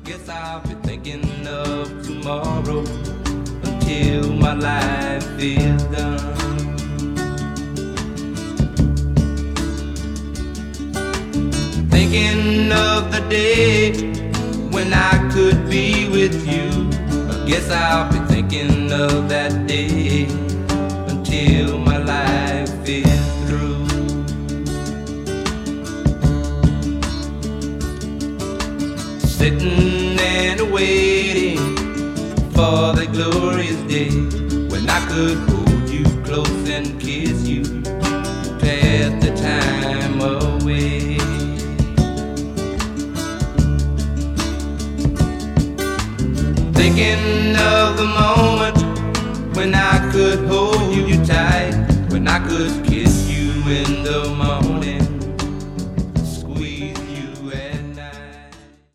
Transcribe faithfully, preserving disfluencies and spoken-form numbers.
Guess I'll be thinking of tomorrow until my life is done. Thinking of the day when I could be with you. I guess I'll be thinking of that day until my life is through. Sitting and waiting for the glorious day when I could hold you close and kiss you, pass the time away. Thinking of the moment when I could hold you tight, when I could